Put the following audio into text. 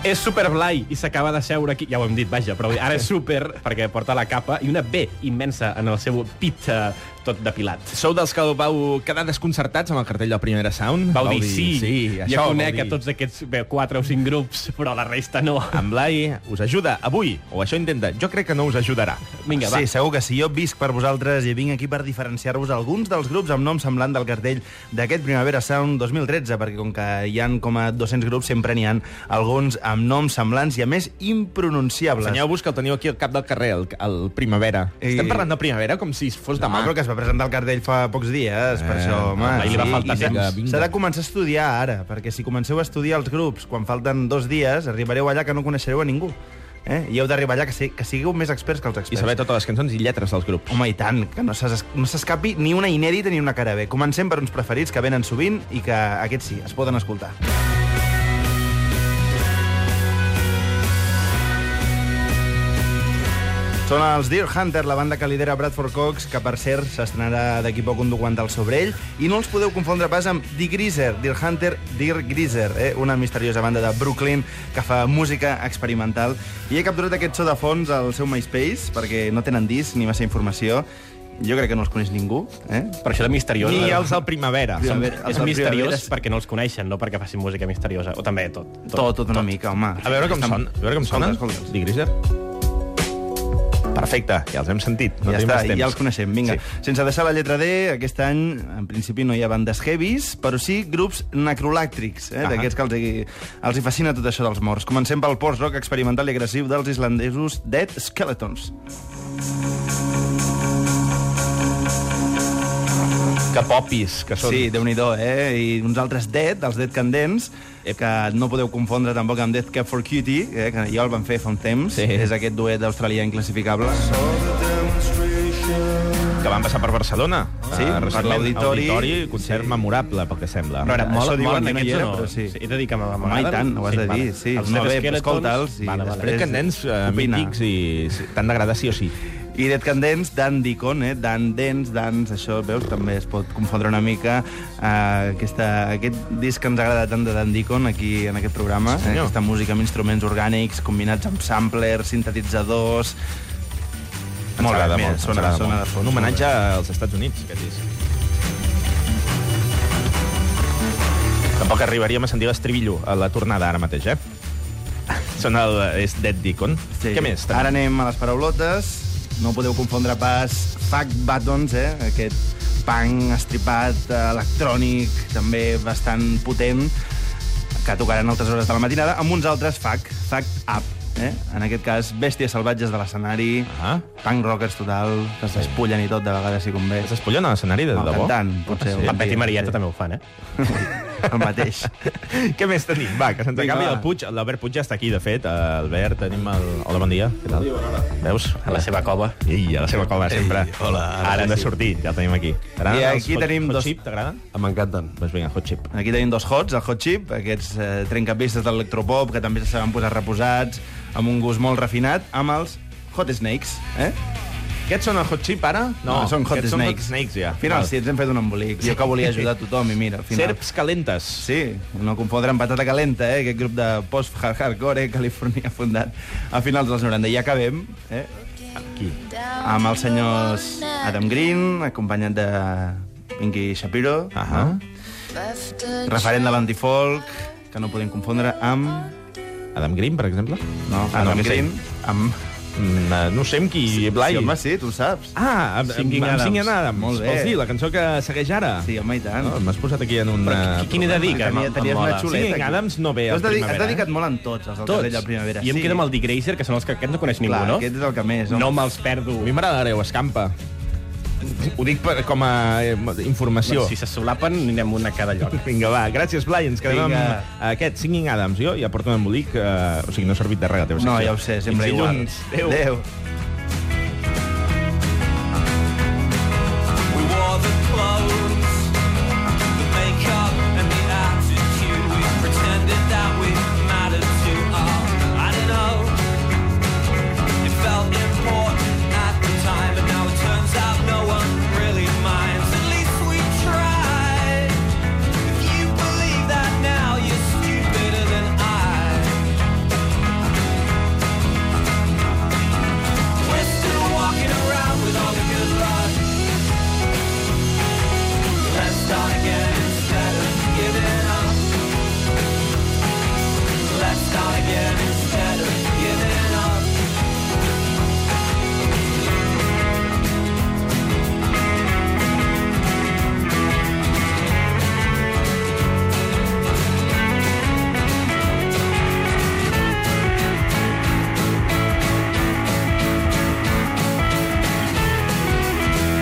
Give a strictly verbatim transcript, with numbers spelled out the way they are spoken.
És Super Blai i s'acaba de seure aquí. Ja ho hem dit, vaja, però ara és Super perquè porta la capa i una B immensa en el seu pit eh, tot depilat. Sou dels que vau quedar desconcertats amb el cartell del Primavera Sound? Vau dir sí, sí jo conec a tots aquests bé, quatre o cinc grups, però la resta no. En Blai us ajuda avui, o això intenta. Jo crec que no us ajudarà. Vinga, va. Sí, segur que sí. Jo visc per vosaltres i vinc aquí per diferenciar-vos alguns dels grups amb nom semblant del cartell d'aquest Primavera Sound dos mil tretze, perquè com que hi han com a dos-cents grups, sempre n'hi ha alguns amb noms semblants i, a més, impronunciables. Ensenyeu-vos que el teniu aquí al cap del carrer, el, el Primavera. I... Estem parlant de Primavera com si fos demà. No, però que es va presentar el cartell fa pocs dies, eh, per això, home. Ahir li va faltar sí, temps. S'ha de començar a estudiar ara, perquè si comenceu a estudiar els grups quan falten dos dies, arribareu allà que no coneixereu a ningú. Eh? I heu d'arribar allà que, si, que sigueu més experts que els experts. I saber totes les cançons i lletres dels grups. Home, i tant, que no s'escapi no ni una inèdita ni una cara bé. Comencem per uns preferits que venen sovint i que aquests sí, es poden escoltar. Són els Deer Hunter, la banda que lidera Bradford Cox, que per cert s'estrenarà d'aquí poc un documental sobre ell, i no els podeu confondre pas amb Die Greaser, Deer Hunter, Deer Greaser, eh? una misteriosa banda de Brooklyn que fa música experimental. I he capturat aquest so de fons al seu MySpace, perquè no tenen disc ni massa informació. Jo crec que no els coneix ningú. Eh? Per això de misteriós. Ni els del Primavera. Som, Primavera. és misteriós perquè no els coneixen, no perquè facin música misteriosa. O també tot. Tot, tot, tot una tot. mica, home. A veure com sona. A veure com sona. Die Greaser. Perfecte, ja els hem sentit. No ja està, ja els coneixem. Vinga, sí. Sense deixar la lletra D, aquest any, en principi, no hi ha bandes heavies, però sí grups necrolàctrics, eh, d'aquests que els hi, els hi fascina tot això dels morts. Comencem pel post-rock experimental i agressiu dels islandesos Dead Skeletons. Que popis que són. Sí, déu-n'hi-do, eh? I uns altres Dead, els Dead Candents, que no podeu confondre tampoc amb Death Cab for Cutie, eh, que ja el van fer fa un temps. Sí. És aquest duet australià inclassificable. Que van passar per Barcelona. Sí, uh, per l'auditori. Auditori, concert sí. memorable, pel que sembla. Però ara, mola, Això diuen molen que no aquests hi era, o no? però sí. sí. He de dir que m'agraden. Home, i tant, ho has sí, de dir, vale. sí. Els No, Dead bé, Skeletons, escolta'ls i vale, vale. després... Dead Candents, uh, opina. mítics i t'han d'agradar sí o sí. I Dead Candents, Dan Deacon, eh? Dan Dance, Dance, això, veus, també es pot confondre una mica. Uh, aquesta, aquest disc que ens agrada tant de Dan Deacon aquí en aquest programa, Sí, eh? Aquesta música amb instruments orgànics, combinats amb samplers, sintetitzadors... Ens Molt agrada bé, mira, molt. sona, Ens agrada sona molt. de fons. Un homenatge als Estats Units, aquest disc. Tampoc arribaríem a sentir l'estribillo a la tornada ara mateix, eh? Són el... és Dead Deacon. Sí. Què més? Ara anem a les paraulotes. No podeu confondre pas Fuck Buttons, eh? Aquest punk estripat, electrònic, també bastant potent, que tocaran altres hores de la matinada, amb uns altres Fuck, Fuck Up. Eh? En aquest cas, bèsties salvatges de l'escenari, Ah. punk rockers total, que es despullen i tot, de vegades si convé. Es despullen a l'escenari, de No, debò? cantant, potser. Ah, un sí? La Peti dia, Marieta sí. també ho fan, eh? El mateix. Què més tenim? Va, que se'ns Vinga, acabi va. el Puig. L'Albert Puig ja està aquí, de fet. Albert, tenim el... Hola, bon dia. Què tal? Veus? A la seva cova. Ei, a la seva cova, sempre. Ei, hola, ara Ara hem de sí. sortir, ja el tenim aquí. T'agraden I els aquí hot, tenim hot dos- chip, t'agraden? M'encanten. Doncs vinga, hot chip. Aquí tenim dos hots, el hot chip, aquests eh, trencapistes d'electropop que també se saben posar reposats, amb un gust molt refinat, amb els hot snakes, eh? Aquests són el hot chip, ara? No, són hot aquests snakes. Són hot snakes, ja. Al final, Val. sí, ens hem fet un embolic. Jo que volia ajudar tothom, i mira, al final... Serps calentes. Sí, no confondre amb Patata Calenta, eh? Aquest grup de post-hardcore eh? Califòrnia fundat a finals dels noranta. I ja acabem, eh? Aquí. Amb els senyors Adam Green, acompanyat de Pinky Shapiro, Ahà. no? Referent de l'antifolk, que no podem confondre amb... Adam Green, per exemple? No, Ah, no, Adam què sé. Green, amb... Mm, eh, no sé amb qui, Blai. Sí, home, sí, tu ho saps. Ah, amb, amb, Singing amb Adams. Singing Adams. Molt bé. Vols dir, la cançó que segueix ara? Sí, home, i tant. No, m'has posat aquí en un... Però eh, qui- quin he de dir? Que Tenia- em- tenies em una mola. xuleta Singing aquí. Adams no ve Tu al has dedi- Primavera, Has dedicat eh? molt en tots, els del Tots. cartell del Primavera. I em queda amb el Dick Grazer, que són els que aquests no coneix ningú, Clar, no? aquest és el que més. home. No me'ls perdo. A mi m'agrada l'Areu Escampa. Ho dic per, com a eh, informació. Si se solapen, anirem una a cada lloc. Vinga, va, gràcies, Blai. Ens quedem Vinga. amb aquest Singing Adams. Jo ja porto un embolic, eh, o sigui, no ha servit de res. No, ja ho sé, sempre igual. Adéu. Adéu.